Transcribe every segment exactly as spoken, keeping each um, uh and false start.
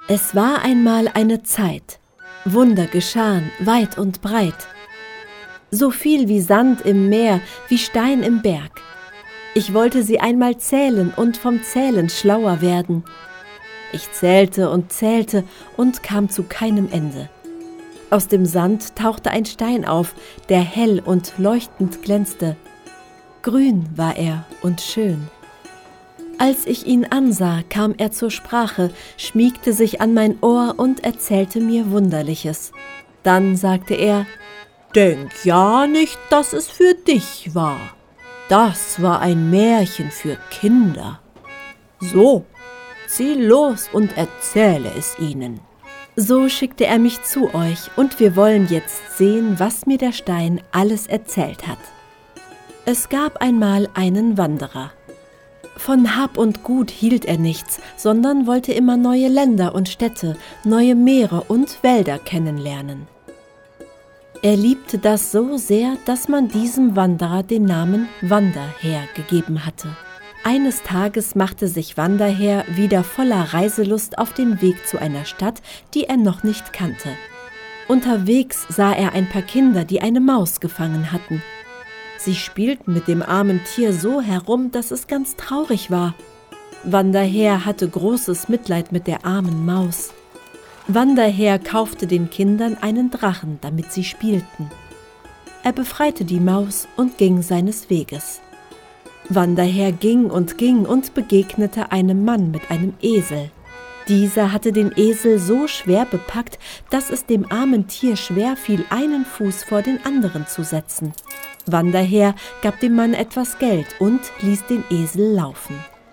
Es war einmal eine Zeit, Wunder geschahen weit und breit, so viel wie Sand im Meer, wie Stein im Berg. Ich wollte sie einmal zählen und vom Zählen schlauer werden. Ich zählte und zählte und kam zu keinem Ende. Aus dem Sand tauchte ein Stein auf, der hell und leuchtend glänzte. Grün war er und schön. Als ich ihn ansah, kam er zur Sprache, schmiegte sich an mein Ohr und erzählte mir Wunderliches. Dann sagte er: »Denk ja nicht, dass es für dich war. Das war ein Märchen für Kinder. So, zieh los und erzähle es ihnen.« So schickte er mich zu euch, und wir wollen jetzt sehen, was mir der Stein alles erzählt hat. Es gab einmal einen Wanderer. Von Hab und Gut hielt er nichts, sondern wollte immer neue Länder und Städte, neue Meere und Wälder kennenlernen. Er liebte das so sehr, dass man diesem Wanderer den Namen Wanderherr gegeben hatte. Eines Tages machte sich Wanderherr wieder voller Reiselust auf den Weg zu einer Stadt, die er noch nicht kannte. Unterwegs sah er ein paar Kinder, die eine Maus gefangen hatten. Sie spielten mit dem armen Tier so herum, dass es ganz traurig war. Wanderherr hatte großes Mitleid mit der armen Maus. Wanderherr kaufte den Kindern einen Drachen, damit sie spielten. Er befreite die Maus und ging seines Weges. Wanderherr ging und ging und begegnete einem Mann mit einem Esel. Dieser hatte den Esel so schwer bepackt, dass es dem armen Tier schwer fiel, einen Fuß vor den anderen zu setzen. Wanderherr gab dem Mann etwas Geld und ließ den Esel laufen.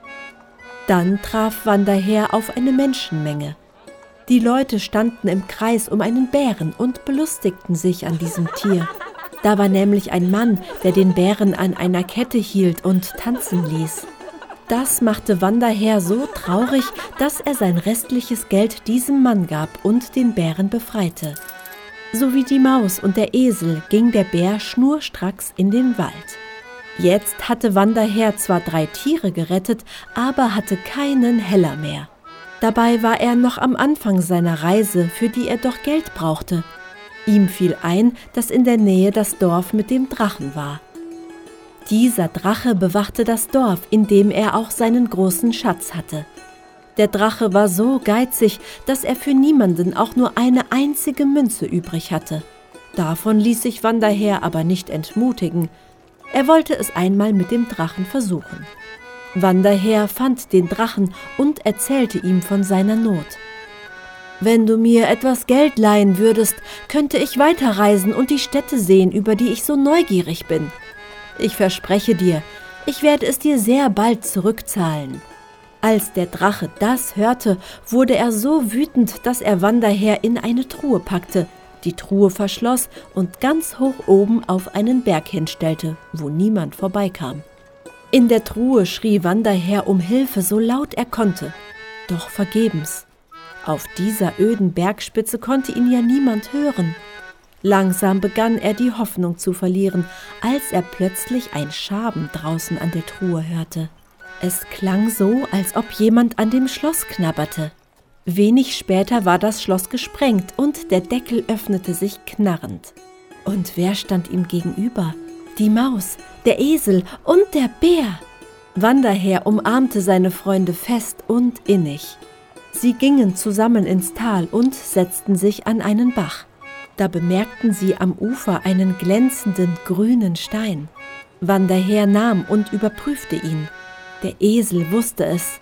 Dann traf Wanderherr auf eine Menschenmenge. Die Leute standen im Kreis um einen Bären und belustigten sich an diesem Tier. Da war nämlich ein Mann, der den Bären an einer Kette hielt und tanzen ließ. Das machte Wanderherr so traurig, dass er sein restliches Geld diesem Mann gab und den Bären befreite. So wie die Maus und der Esel ging der Bär schnurstracks in den Wald. Jetzt hatte Wanderherr zwar drei Tiere gerettet, aber hatte keinen Heller mehr. Dabei war er noch am Anfang seiner Reise, für die er doch Geld brauchte. Ihm fiel ein, dass in der Nähe das Dorf mit dem Drachen war. Dieser Drache bewachte das Dorf, in dem er auch seinen großen Schatz hatte. Der Drache war so geizig, dass er für niemanden auch nur eine einzige Münze übrig hatte. Davon ließ sich Wanderherr aber nicht entmutigen. Er wollte es einmal mit dem Drachen versuchen. Wanderherr fand den Drachen und erzählte ihm von seiner Not. »Wenn du mir etwas Geld leihen würdest, könnte ich weiterreisen und die Städte sehen, über die ich so neugierig bin. Ich verspreche dir, ich werde es dir sehr bald zurückzahlen.« Als der Drache das hörte, wurde er so wütend, dass er Wanderherr in eine Truhe packte, die Truhe verschloss und ganz hoch oben auf einen Berg hinstellte, wo niemand vorbeikam. In der Truhe schrie Wanderherr um Hilfe, so laut er konnte, doch vergebens. Auf dieser öden Bergspitze konnte ihn ja niemand hören. Langsam begann er die Hoffnung zu verlieren, als er plötzlich ein Schaben draußen an der Truhe hörte. Es klang so, als ob jemand an dem Schloss knabberte. Wenig später war das Schloss gesprengt und der Deckel öffnete sich knarrend. Und wer stand ihm gegenüber? Die Maus, der Esel und der Bär. Wanderherr umarmte seine Freunde fest und innig. Sie gingen zusammen ins Tal und setzten sich an einen Bach. Da bemerkten sie am Ufer einen glänzenden grünen Stein. Wanderherr nahm und überprüfte ihn. Der Esel wusste es.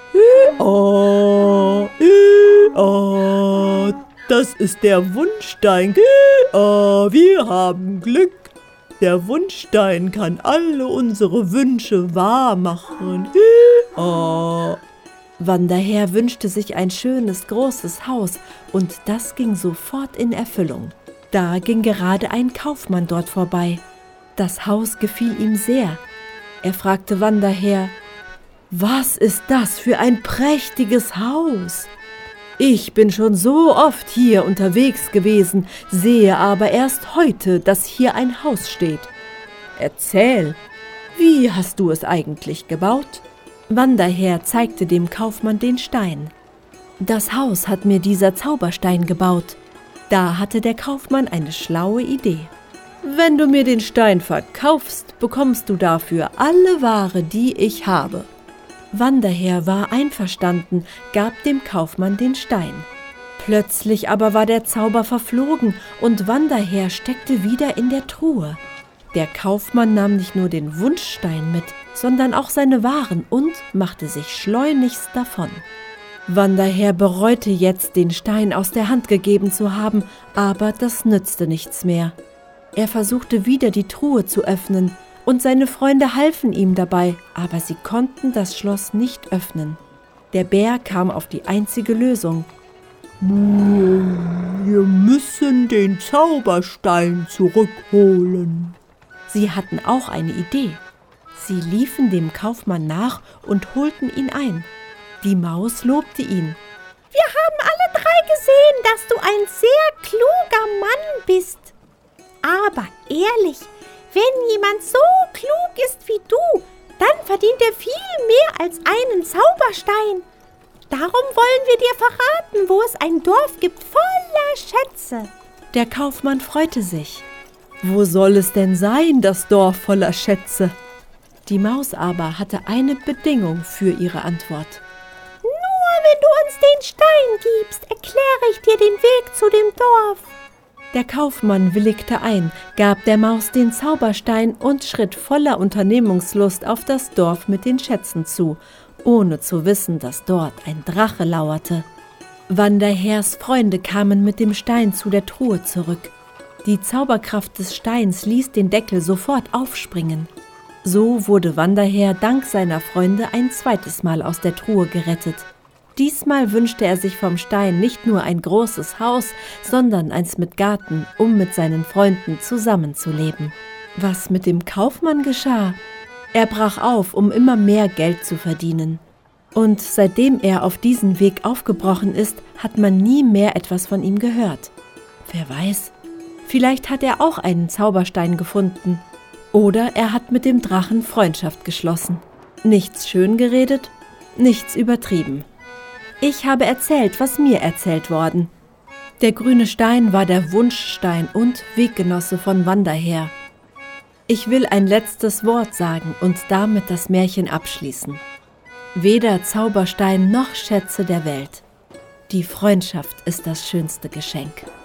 Hi-a, hi-a, das ist der Wunschstein. Hi-a, wir haben Glück. Der Wunschstein kann alle unsere Wünsche wahr machen. Hi-a. Wanderherr wünschte sich ein schönes, großes Haus, und das ging sofort in Erfüllung. Da ging gerade ein Kaufmann dort vorbei. Das Haus gefiel ihm sehr. Er fragte Wanderherr: »Was ist das für ein prächtiges Haus? Ich bin schon so oft hier unterwegs gewesen, sehe aber erst heute, dass hier ein Haus steht. Erzähl, wie hast du es eigentlich gebaut?« Wanderherr zeigte dem Kaufmann den Stein. Das Haus hat mir dieser Zauberstein gebaut. Da hatte der Kaufmann eine schlaue Idee. »Wenn du mir den Stein verkaufst, bekommst du dafür alle Ware, die ich habe.« Wanderher war einverstanden, gab dem Kaufmann den Stein. Plötzlich aber war der Zauber verflogen und Wanderher steckte wieder in der Truhe. Der Kaufmann nahm nicht nur den Wunschstein mit, sondern auch seine Waren und machte sich schleunigst davon. Wanderher bereute jetzt, den Stein aus der Hand gegeben zu haben, aber das nützte nichts mehr. Er versuchte wieder die Truhe zu öffnen, und seine Freunde halfen ihm dabei, aber sie konnten das Schloss nicht öffnen. Der Bär kam auf die einzige Lösung. »Wir müssen den Zauberstein zurückholen.« Sie hatten auch eine Idee. Sie liefen dem Kaufmann nach und holten ihn ein. Die Maus lobte ihn. »Wir haben alle drei gesehen, dass du ein sehr kluger Mann bist. Aber ehrlich, wenn jemand so klug ist wie du, dann verdient er viel mehr als einen Zauberstein. Darum wollen wir dir verraten, wo es ein Dorf gibt voller Schätze.« Der Kaufmann freute sich. Wo soll es denn sein, das Dorf voller Schätze? Die Maus aber hatte eine Bedingung für ihre Antwort. »Nur wenn du uns den Stein gibst, erkläre ich dir den Weg zu dem Dorf.« Der Kaufmann willigte ein, gab der Maus den Zauberstein und schritt voller Unternehmungslust auf das Dorf mit den Schätzen zu, ohne zu wissen, dass dort ein Drache lauerte. Wanderhers Freunde kamen mit dem Stein zu der Truhe zurück. Die Zauberkraft des Steins ließ den Deckel sofort aufspringen. So wurde Wanderher dank seiner Freunde ein zweites Mal aus der Truhe gerettet. Diesmal wünschte er sich vom Stein nicht nur ein großes Haus, sondern eins mit Garten, um mit seinen Freunden zusammenzuleben. Was mit dem Kaufmann geschah? Er brach auf, um immer mehr Geld zu verdienen. Und seitdem er auf diesen Weg aufgebrochen ist, hat man nie mehr etwas von ihm gehört. Wer weiß, vielleicht hat er auch einen Zauberstein gefunden. Oder er hat mit dem Drachen Freundschaft geschlossen. Nichts schön geredet, nichts übertrieben. Ich habe erzählt, was mir erzählt worden. Der grüne Stein war der Wunschstein und Weggenosse von Wanderher. Ich will ein letztes Wort sagen und damit das Märchen abschließen. Weder Zauberstein noch Schätze der Welt. Die Freundschaft ist das schönste Geschenk.